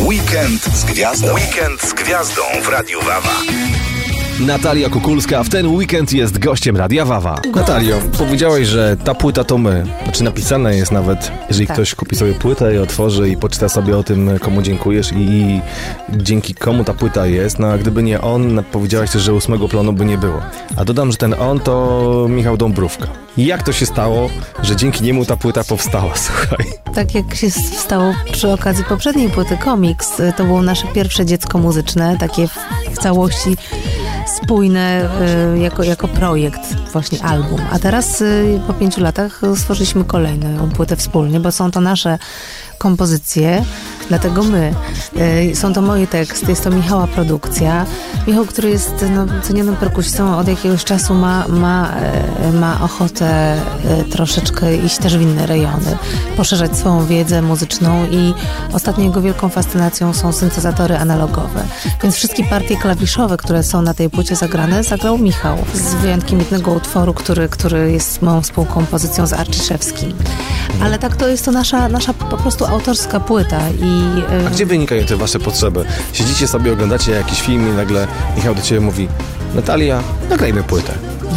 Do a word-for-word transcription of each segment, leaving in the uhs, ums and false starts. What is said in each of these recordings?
Weekend z gwiazdą. Weekend z gwiazdą w Radiu Wawa. Natalia Kukulska w ten weekend jest gościem Radia Wawa. Natalio, powiedziałaś, że ta płyta to my. Znaczy napisane jest nawet, jeżeli tak. Ktoś kupi sobie płytę i otworzy i poczyta sobie o tym, komu dziękujesz i, i dzięki komu ta płyta jest. No a gdyby nie on, powiedziałaś też, że ósmego planu by nie było. A dodam, że ten on to Michał Dąbrówka. I jak to się stało, że dzięki niemu ta płyta powstała, słuchaj? Tak jak się stało przy okazji poprzedniej płyty Komiks, to było nasze pierwsze dziecko muzyczne, takie w, w całości spójne y, jako, jako projekt, właśnie album. A teraz y, po pięciu latach stworzyliśmy kolejną płytę wspólnie, bo są to nasze kompozycje, dlatego my. Y, są to moje teksty, jest to Michała produkcja. Michał, który jest no, cenionym perkusistą, od jakiegoś czasu ma, ma, y, ma ochotę y, troszeczkę iść też w inne rejony, poszerzać swoją wiedzę muzyczną i ostatnio jego wielką fascynacją są syntezatory analogowe. Więc wszystkie partie klawiszowe, które są na tej płycie zagrane, zagrał Michał. Z wyjątkiem jednego utworu, który, który jest moją współkompozycją z Arciszewskim. Ale tak to jest to nasza, nasza po prostu autorska płyta. I, A gdzie wynikają te wasze potrzeby? Siedzicie sobie, oglądacie jakiś film i nagle Michał do ciebie mówi: Natalia, nagrajmy płytę.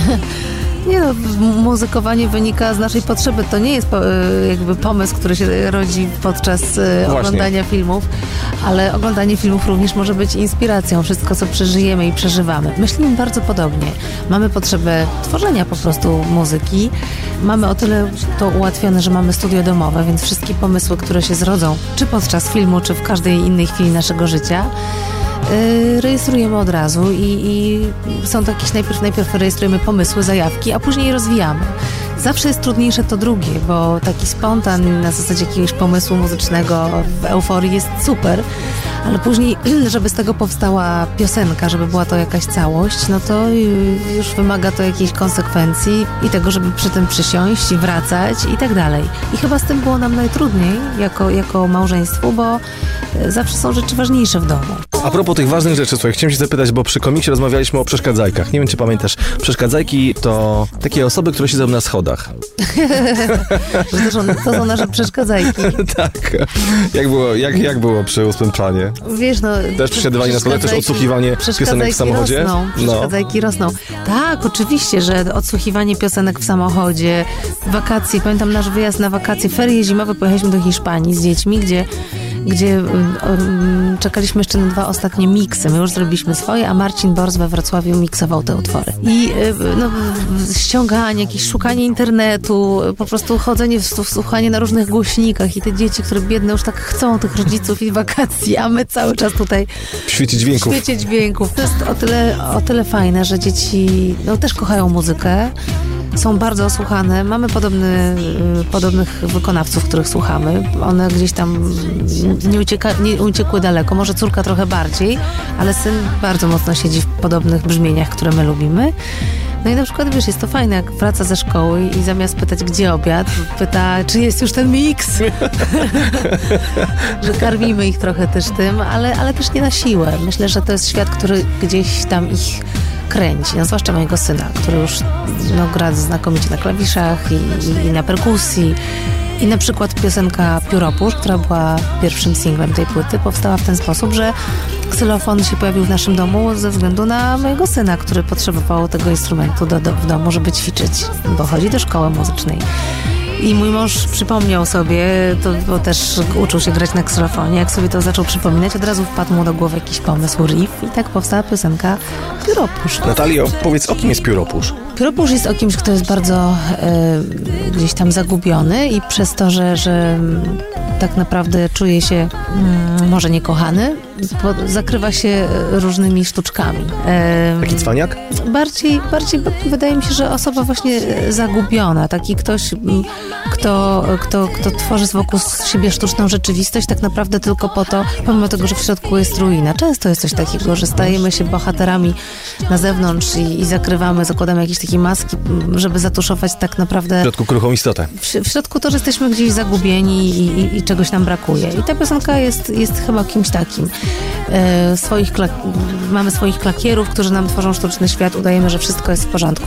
Nie no, muzykowanie wynika z naszej potrzeby. To nie jest po, jakby pomysł, który się rodzi podczas Właśnie. oglądania filmów, ale oglądanie filmów również może być inspiracją. Wszystko, co przeżyjemy i przeżywamy. Myślimy bardzo podobnie. Mamy potrzebę tworzenia po prostu muzyki. Mamy o tyle to ułatwione, że mamy studio domowe, więc wszystkie pomysły, które się zrodzą, czy podczas filmu, czy w każdej innej chwili naszego życia, Yy, rejestrujemy od razu i, i są to jakieś, najpierw, najpierw rejestrujemy pomysły, zajawki, a później je rozwijamy. Zawsze jest trudniejsze to drugie, bo taki spontan na zasadzie jakiegoś pomysłu muzycznego w euforii jest super, ale później, żeby z tego powstała piosenka, żeby była to jakaś całość, no to już wymaga to jakiejś konsekwencji i tego, żeby przy tym przysiąść, wracać i tak dalej. I chyba z tym było nam najtrudniej jako, jako małżeństwu, bo zawsze są rzeczy ważniejsze w domu. A propos tych ważnych rzeczy, słuchaj, chciałem się zapytać, bo przy komiksie rozmawialiśmy o przeszkadzajkach. Nie wiem, czy pamiętasz. Przeszkadzajki to takie osoby, które siedzą na schodach. to, są, to są nasze przeszkadzajki. Tak. Jak było, jak, jak było przy ósmym planie? Wiesz, no... Też przesiadywanie na schodach, też odsłuchiwanie piosenek w samochodzie? Rosną, przeszkadzajki no. rosną. Tak, oczywiście, że odsłuchiwanie piosenek w samochodzie, wakacje. Pamiętam nasz wyjazd na wakacje, ferie zimowe, pojechaliśmy do Hiszpanii z dziećmi, gdzie gdzie um, czekaliśmy jeszcze na dwa ostatnie miksy. My już zrobiliśmy swoje, a Marcin Bors we Wrocławiu miksował te utwory. I no, ściąganie, jakieś szukanie internetu, po prostu chodzenie, słuchanie na różnych głośnikach i te dzieci, które biedne już tak chcą tych rodziców i wakacji, a my cały czas tutaj w świecie dźwięków. W świecie dźwięków. To jest o tyle, o tyle fajne, że dzieci no, też kochają muzykę. Są bardzo osłuchane. Mamy podobny, podobnych wykonawców, których słuchamy. One gdzieś tam nie, ucieka, nie uciekły daleko. Może córka trochę bardziej, ale syn bardzo mocno siedzi w podobnych brzmieniach, które my lubimy. No i na przykład, wiesz, jest to fajne, jak wraca ze szkoły i zamiast pytać, gdzie obiad, pyta, czy jest już ten miks. Że karmimy ich trochę też tym, ale, ale też nie na siłę. Myślę, że to jest świat, który gdzieś tam ich kręci, no, zwłaszcza mojego syna, który już no, gra znakomicie na klawiszach i, i, i na perkusji. I na przykład piosenka Pióropusz, która była pierwszym singlem tej płyty, powstała w ten sposób, że ksylofon się pojawił w naszym domu ze względu na mojego syna, który potrzebował tego instrumentu do, do, w domu, żeby ćwiczyć, bo chodzi do szkoły muzycznej. I mój mąż przypomniał sobie, to, bo też uczył się grać na ksylofonie, jak sobie to zaczął przypominać, od razu wpadł mu do głowy jakiś pomysł, riff i tak powstała piosenka Pióropusz. Natalio, powiedz, o kim jest Pióropusz? Pióropusz jest o kimś, kto jest bardzo y, gdzieś tam zagubiony i przez to, że, że tak naprawdę czuje się y, może niekochany, zakrywa się różnymi sztuczkami. Y, Taki cwaniak? Bardziej, bardziej wydaje mi się, że osoba właśnie zagubiona, taki ktoś, kto, kto, kto tworzy wokół siebie sztuczną rzeczywistość, tak naprawdę tylko po to, pomimo tego, że w środku jest ruina. Często jest coś takiego, że stajemy się bohaterami na zewnątrz i, i zakrywamy, zakładamy jakieś takie maski, żeby zatuszować tak naprawdę... W środku kruchą istotę. W, w środku to, że jesteśmy gdzieś zagubieni i, i, i czegoś nam brakuje. I ta piosenka jest, jest chyba kimś takim. E, swoich klak- mamy swoich klakierów, którzy nam tworzą sztuczny świat, udajemy, że wszystko jest w porządku.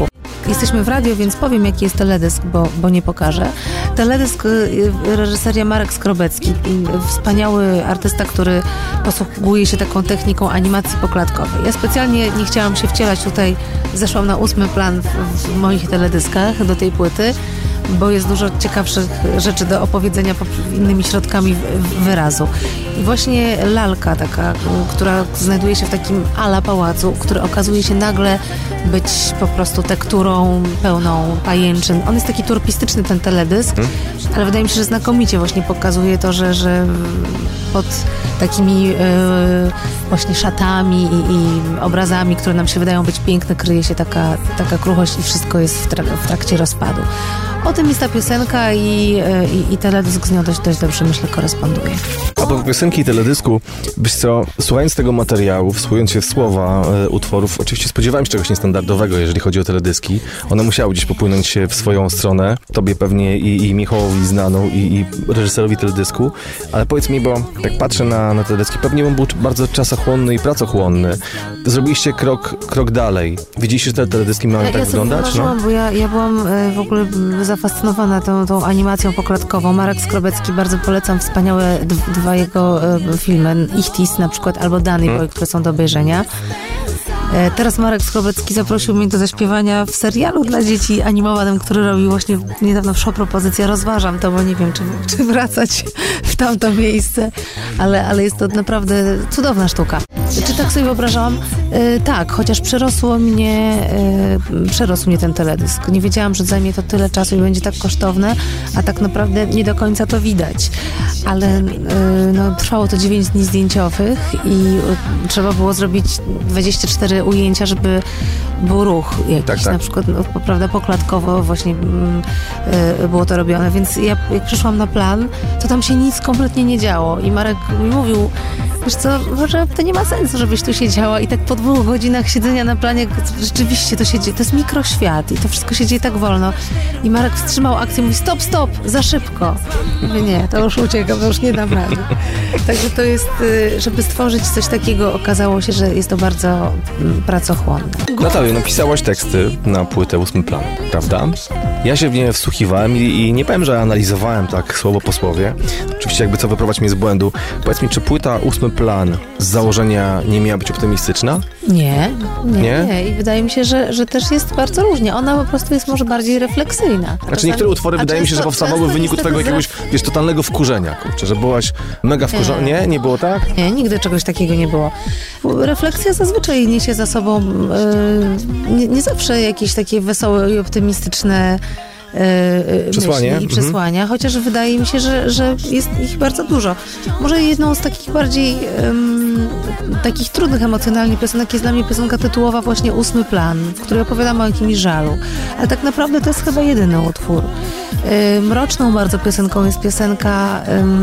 jesteśmy w radio, więc powiem, jaki jest teledysk, bo, bo nie pokażę. Teledysk, reżyseria Marek Skrobecki, wspaniały artysta, który posługuje się taką techniką animacji poklatkowej. Ja specjalnie nie chciałam się wcielać tutaj, zeszłam na ósmy plan w, w moich teledyskach do tej płyty, bo jest dużo ciekawszych rzeczy do opowiedzenia innymi środkami wyrazu. I właśnie lalka taka, która znajduje się w takim ala pałacu, który okazuje się nagle być po prostu tekturą pełną pajęczyn. On jest taki turpistyczny, ten teledysk, hmm. ale wydaje mi się, że znakomicie właśnie pokazuje to, że, że pod takimi yy, właśnie szatami i, i obrazami, które nam się wydają być piękne, kryje się taka, taka kruchość i wszystko jest w, trak- w trakcie rozpadu. O tym jest ta piosenka i, i, i teledysk z nią dość, dość dobrze, myślę, koresponduje. A do piosenki i teledysku, wiesz co, słuchając tego materiału, wsłuchując się w słowa e, utworów, oczywiście spodziewałem się czegoś niestandardowego, jeżeli chodzi o teledyski. One musiały gdzieś popłynąć się w swoją stronę, tobie pewnie i, i Michałowi znaną, i, i reżyserowi teledysku, ale powiedz mi, bo tak patrzę na, na teledyski, pewnie on był bardzo czasochłonny i pracochłonny. Zrobiliście krok, krok dalej. Widzieliście, że te teledyski mają ja, tak ja wyglądać? No? Bo ja, ja byłam e, w ogóle zafascynowana tą, tą animacją poklatkową. Marek Skrobecki, bardzo polecam wspaniałe d- dwa jego e, filmy, Ichtis na przykład, albo Danny Boy, hmm. które są do obejrzenia. E, teraz Marek Skrobecki zaprosił mnie do zaśpiewania w serialu dla dzieci animowanym, który robił właśnie niedawno w Show Propozycja. Rozważam to, bo nie wiem, czy, czy wracać w tamto miejsce, ale, ale jest to naprawdę cudowna sztuka. Czy tak sobie wyobrażałam? E, tak, chociaż przerosło mnie, e, przerosł mnie ten teledysk. Nie wiedziałam, że zajmie to tyle czasu i będzie tak kosztowne, a tak naprawdę nie do końca to widać. Ale e, no, trwało to dziewięć dni zdjęciowych i e, trzeba było zrobić dwadzieścia cztery ujęcia, żeby był ruch jakiś, tak, tak. na przykład, no, prawda, poklatkowo właśnie e, było to robione, więc ja jak przyszłam na plan, to tam się nic kompletnie nie działo i Marek mi mówił, wiesz co, może to nie ma sensu, żebyś tu siedziała i tak po dwóch godzinach siedzenia na planie rzeczywiście to się dzieje, to jest mikroświat i to wszystko się dzieje tak wolno. I Marek wstrzymał akcję, mówi stop, stop, za szybko. Mówię, nie, to już uciekam, to już nie dam rady. Także to jest, żeby stworzyć coś takiego, okazało się, że jest to bardzo pracochłonne. Natalio, napisałaś teksty na płytę ósmy plan, prawda? Ja się w nie wsłuchiwałem i, i nie powiem, że analizowałem tak słowo po słowie. Oczywiście jakby co wyprowadź mnie z błędu. Powiedz mi, czy płyta ósmy plan z założenia nie miała być optymistyczna? Nie, nie, nie. nie. I wydaje mi się, że, że też jest bardzo różnie. Ona po prostu jest może bardziej refleksyjna. Znaczy niektóre utwory wydaje mi się, że powstawały w wyniku twojego jakiegoś, wiesz, totalnego wkurzenia, kurczę, że byłaś mega wkurzona. Nie. nie? Nie było tak? Nie, nigdy czegoś takiego nie było. Refleksja zazwyczaj niesie za sobą yy, nie, nie zawsze jakieś takie wesołe i optymistyczne Yy, przesłanie. myśli i przesłania, mhm. chociaż wydaje mi się, że, że jest ich bardzo dużo. Może jedną z takich bardziej um, takich trudnych emocjonalnie piosenek jest dla mnie piosenka tytułowa właśnie Ósmy plan, w której opowiadam o jakimś żalu. Ale tak naprawdę to jest chyba jedyny utwór. Yy, mroczną bardzo piosenką jest piosenka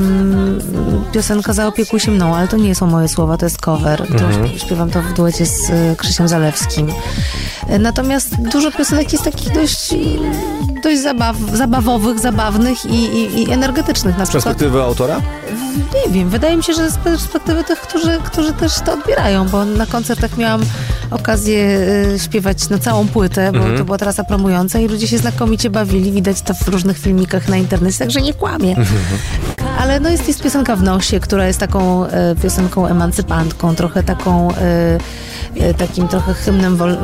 um, piosenka Zaopiekuj się mną, ale to nie są moje słowa, to jest cover. Mhm. To śpiewam to w duecie z y, Krzysiem Zalewskim. Yy, natomiast dużo piosenek jest takich dość dość zabaw, zabawowych, zabawnych i, i, i energetycznych. Na z perspektywy przykład, autora? Nie wiem, wydaje mi się, że z perspektywy tych, którzy, którzy też to odbierają, bo na koncertach miałam okazję y, śpiewać na całą płytę, bo mm-hmm. to była trasa promująca i ludzie się znakomicie bawili, widać to w różnych filmikach na internecie, także nie kłamie. Mm-hmm. Ale no jest, jest piosenka w nosie, która jest taką y, piosenką emancypantką, trochę taką y, y, takim trochę hymnem wol, y,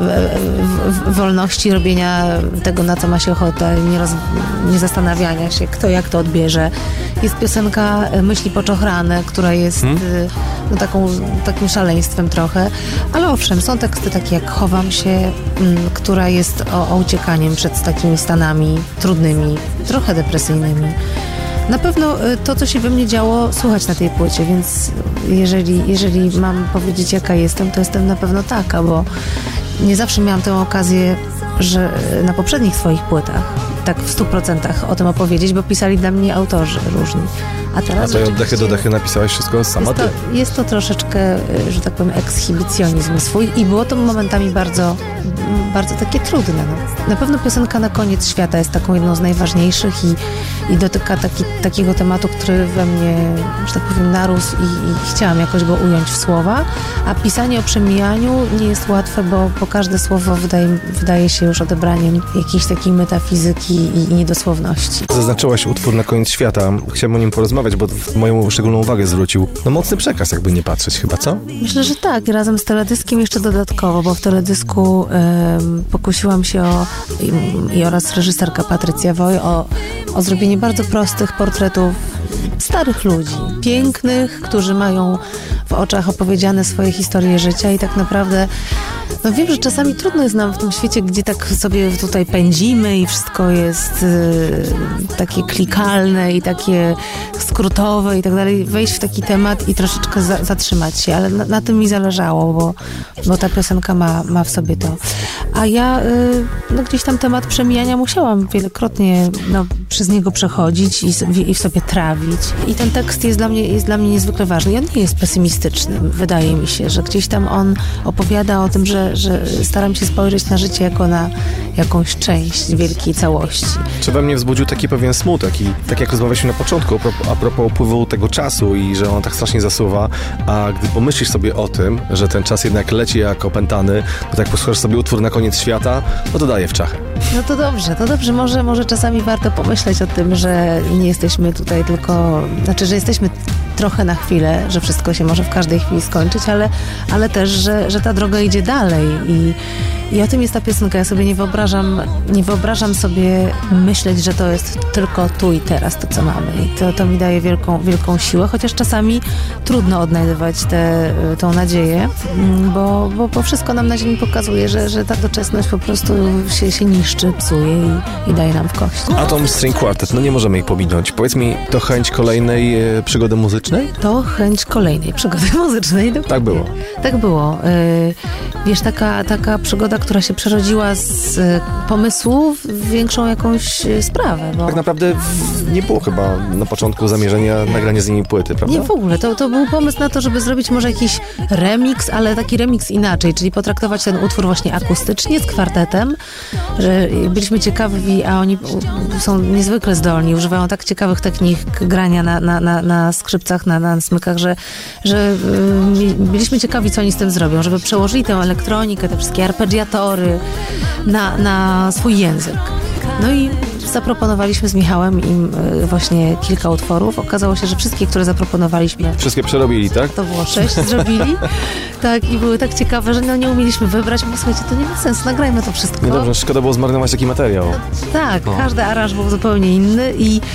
y, wolności, robienia tego, na co ma się ochotę, nie, roz, nie zastanawiania się, kto jak to odbierze. Jest piosenka Myśli poczochrane, która jest hmm? no, taką, takim szaleństwem trochę, ale owszem, są teksty takie jak Chowam się, m, która jest o, o uciekaniem przed takimi stanami trudnymi, trochę depresyjnymi. Na pewno to, co się we mnie działo, słuchać na tej płycie, więc jeżeli, jeżeli mam powiedzieć, jaka jestem, to jestem na pewno taka, bo nie zawsze miałam tę okazję, że na poprzednich swoich płytach tak w stu procentach o tym opowiedzieć, bo pisali dla mnie autorzy różni. A teraz A to oddechy do dechy napisałaś wszystko sama jest ty. To, jest to troszeczkę, że tak powiem, ekshibicjonizm swój i było to momentami bardzo, bardzo takie trudne. No. Na pewno piosenka Na koniec świata jest taką jedną z najważniejszych i, i dotyka taki, takiego tematu, który we mnie, że tak powiem, narósł i, i chciałam jakoś go ująć w słowa, a pisanie o przemijaniu nie jest łatwe, bo, bo każde słowo wydaje, wydaje się już odebraniem jakiejś takiej metafizyki i, i niedosłowności. Zaznaczyłaś utwór Na koniec świata. Chciałem o nim porozmawiać, bo moją szczególną uwagę zwrócił. No mocny przekaz, jakby nie patrzeć chyba, co? Myślę, że tak. Razem z teledyskiem jeszcze dodatkowo, bo w teledysku ym, pokusiłam się o, i, i oraz reżyserka Patrycja Woj o, o zrobienie bardzo prostych portretów starych ludzi, pięknych, którzy mają w oczach opowiedziane swoje historie życia i tak naprawdę no wiem, że czasami trudno jest nam w tym świecie, gdzie tak sobie tutaj pędzimy i wszystko jest y, takie klikalne i takie skrótowe i tak dalej, wejść w taki temat i troszeczkę za, zatrzymać się, ale na, na tym mi zależało, bo, bo ta piosenka ma, ma w sobie to. A ja y, no, gdzieś tam temat przemijania musiałam wielokrotnie no, przez niego przechodzić i, sobie, i w sobie trawić. I ten tekst jest dla mnie, jest dla mnie niezwykle ważny i on nie jest pesymistyczny. Wydaje mi się, że gdzieś tam on opowiada o tym, że, że staram się spojrzeć na życie jako na jakąś część wielkiej całości. Czy we mnie wzbudził taki pewien smutek i tak jak rozmawialiśmy na początku a propos, a propos upływu tego czasu i że on tak strasznie zasuwa, a gdy pomyślisz sobie o tym, że ten czas jednak leci jak opętany, to tak posłuchasz sobie utwór Na koniec świata, no to daje w czachę. No to dobrze, to dobrze. Może, może czasami warto pomyśleć o tym, że nie jesteśmy tutaj tylko, znaczy, że jesteśmy trochę na chwilę, że wszystko się może w każdej chwili skończyć, ale, ale też, że, że ta droga idzie dalej i, i o tym jest ta piosenka. Ja sobie nie wyobrażam, nie wyobrażam sobie myśleć, że to jest tylko tu i teraz to, co mamy. I to, to mi daje wielką, wielką siłę, chociaż czasami trudno odnajdywać tę tą nadzieję, bo, bo, bo wszystko nam na ziemi pokazuje, że, że ta doczesność po prostu się, się niszczy, psuje i, i daje nam w kość. Atom String Quartet, no nie możemy ich pominąć. Powiedz mi, to chęć kolejnej e, przygody muzycznej? To chęć kolejnej przygody muzycznej. Dokładnie. Tak było. Tak było. Yy, wiesz, taka, taka przygoda, która się przerodziła z y, pomysłu w większą jakąś y, sprawę. Bo... Tak naprawdę w, nie było chyba na początku zamierzenia nagrania z nimi płyty, prawda? Nie, w ogóle. To, to był pomysł na to, żeby zrobić może jakiś remix, ale taki remix inaczej, czyli potraktować ten utwór właśnie akustycznie z kwartetem, że byliśmy ciekawi, a oni są niezwykle zdolni, używają tak ciekawych technik grania na, na, na, na skrzypcach, na, na smykach, że, że yy, byliśmy ciekawi, co oni z tym zrobią, żeby przełożyli tę elektronikę, te wszystkie arpeggiatory na, na swój język. No i zaproponowaliśmy z Michałem im y, właśnie kilka utworów. Okazało się, że wszystkie, które zaproponowaliśmy... Wszystkie przerobili, tak? To było sześć, zrobili. Tak, i były tak ciekawe, że no, nie umieliśmy wybrać. Bo słuchajcie, to nie ma sensu, nagrajmy to wszystko. No dobrze, szkoda było zmarnować taki materiał. No, tak, o. Każdy aranż był zupełnie inny i, yy,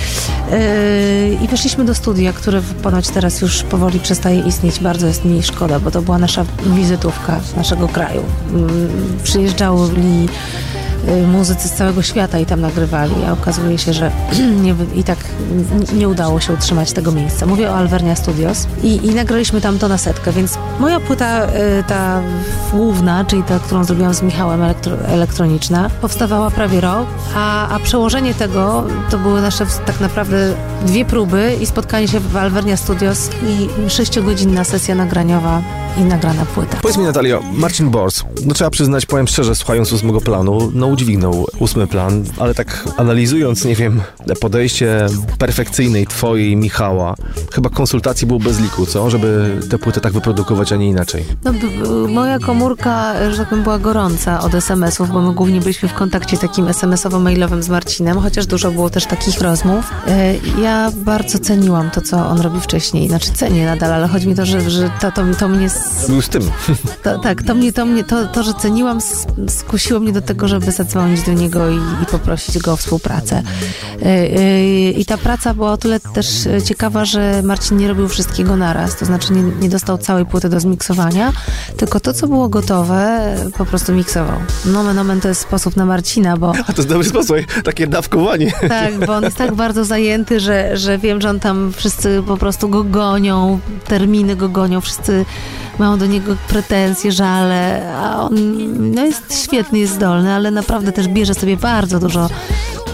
i weszliśmy do studia, które ponoć teraz już powoli przestaje istnieć. Bardzo jest mi szkoda, bo to była nasza wizytówka naszego kraju. Yy, przyjeżdżali muzycy z całego świata i tam nagrywali, a okazuje się, że nie, i tak nie udało się utrzymać tego miejsca. Mówię o Alvernia Studios i, i nagraliśmy tam to na setkę, więc moja płyta, ta główna, czyli ta, którą zrobiłam z Michałem, elektro, elektroniczna, powstawała prawie rok, a, a przełożenie tego to były nasze tak naprawdę dwie próby i spotkanie się w Alvernia Studios i sześciogodzinna sesja nagraniowa i nagrana płyta. Powiedz mi, Natalio, Marcin Bors, no trzeba przyznać, powiem szczerze, słuchając ósmego planu, no udźwignął ósmy plan, ale tak analizując, nie wiem, podejście perfekcyjnej twojej Michała, chyba konsultacji było bez liku, co? Żeby tę płytę tak wyprodukować, a nie inaczej. No, b- b- moja komórka, że tak powiem, była gorąca od es em esów, bo my głównie byliśmy w kontakcie takim es em esowo-mailowym z Marcinem, chociaż dużo było też takich rozmów. Yy, ja bardzo ceniłam to, co on robi wcześniej. Znaczy cenię nadal, ale chodzi mi to, że, że to, to, to mnie... Był z tym. To, tak, to mnie, to, mnie to, to, że ceniłam, skusiło mnie do tego, żeby zadzwonić do niego i, i poprosić go o współpracę. Yy, yy, I ta praca była o tyle też ciekawa, że Marcin nie robił wszystkiego naraz, to znaczy nie, nie dostał całej płyty do zmiksowania, tylko to, co było gotowe, po prostu miksował. Nomen omen to jest sposób na Marcina, bo... A to jest dobry sposób, takie dawkowanie. Tak, bo on jest tak bardzo zajęty, że, że wiem, że on tam wszyscy po prostu go gonią, terminy go gonią, wszyscy mają do niego pretensje, żale, a on no jest świetny, jest zdolny, ale naprawdę też bierze sobie bardzo dużo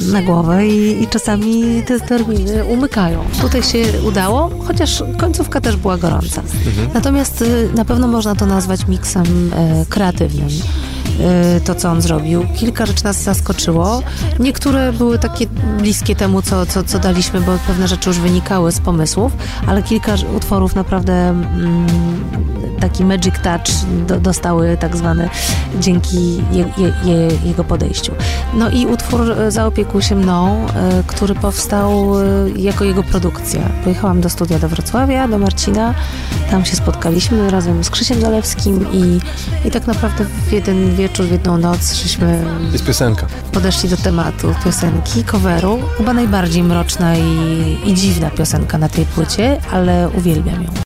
na głowę i, i czasami te terminy umykają. Tutaj się udało, chociaż końcówka też była gorąca. Mhm. Natomiast na pewno można to nazwać miksem e, kreatywnym. To, co on zrobił. Kilka rzeczy nas zaskoczyło. Niektóre były takie bliskie temu, co, co, co daliśmy, bo pewne rzeczy już wynikały z pomysłów, ale kilka utworów naprawdę mm, taki magic touch do, dostały tak zwane dzięki je, je, je, jego podejściu. No i utwór Zaopiekuj się mną, y, który powstał y, jako jego produkcja. Pojechałam do studia do Wrocławia, do Marcina, tam się spotkaliśmy razem z Krzysiem Zalewskim i, i tak naprawdę w jeden wieczór, w jedną noc żeśmy jest piosenka. Podeszli do tematu piosenki, coveru. Chyba najbardziej mroczna i, i dziwna piosenka na tej płycie, ale uwielbiam ją.